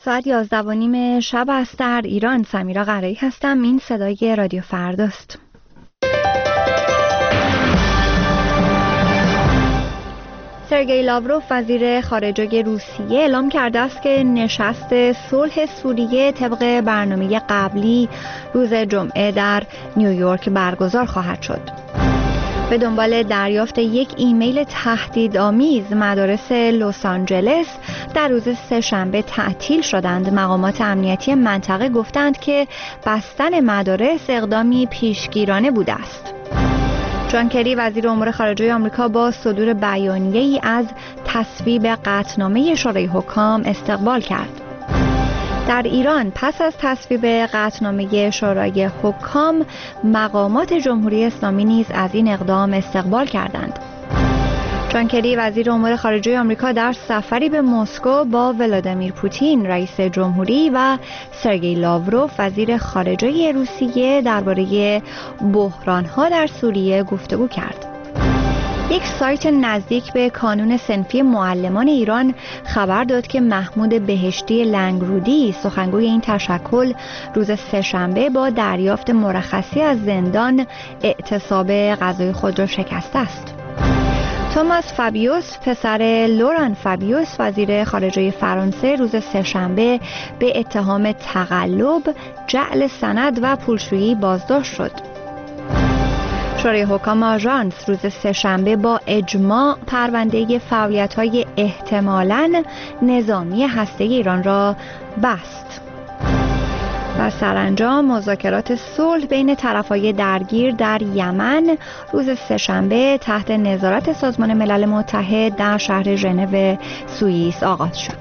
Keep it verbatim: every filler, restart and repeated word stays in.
ساعت یازده و نیم شب است در ایران. سمیرا قرایی هستم. این صدای رادیو فرداست. سرگئی لاوروف وزیر خارجه روسیه اعلام کرده است که نشست صلح سوریه طبق برنامه قبلی روز جمعه در نیویورک برگزار خواهد شد. به دنبال دریافت یک ایمیل تهدیدآمیز مدارس لس آنجلس در روز سه‌شنبه تعطیل شدند. مقامات امنیتی منطقه گفتند که بستن مدارس اقدامی پیشگیرانه بوده است. جان کری وزیر امور خارجه آمریکا با صدور بیانیه‌ای از تصویب قطعنامه شورای حکام استقبال کرد. در ایران پس از تصویب قطعنامه شورای حکام مقامات جمهوری اسلامی نیز از این اقدام استقبال کردند. جان کری وزیر امور خارجه آمریکا در سفری به مسکو با ولادیمیر پوتین رئیس جمهوری و سرگئی لاوروف وزیر خارجه روسیه درباره بحران‌ها در سوریه گفتگو کرد. یک سایت نزدیک به کانون صنفی معلمان ایران خبر داد که محمود بهشتی لنگرودی سخنگوی این تشکل روز سه‌شنبه با دریافت مرخصی از زندان اعتصاب غذای خود را شکسته است. توماس فابیوس پسر لوران فابیوس وزیر خارجه فرانسه روز سه‌شنبه به اتهام تقلب، جعل سند و پولشویی بازداشت شد. شورای حکام آژانس روز سه‌شنبه با اجماع پرونده فعالیت‌های احتمالاً نظامی هسته‌ای ایران را بست. و سرانجام مذاکرات صلح بین طرف‌های درگیر در یمن روز سه‌شنبه تحت نظارت سازمان ملل متحد در شهر ژنو سوئیس آغاز شد.